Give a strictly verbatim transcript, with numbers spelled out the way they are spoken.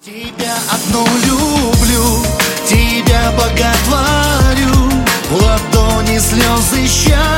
Тебя одну люблю, тебя боготворю, в ладони слезы счастья.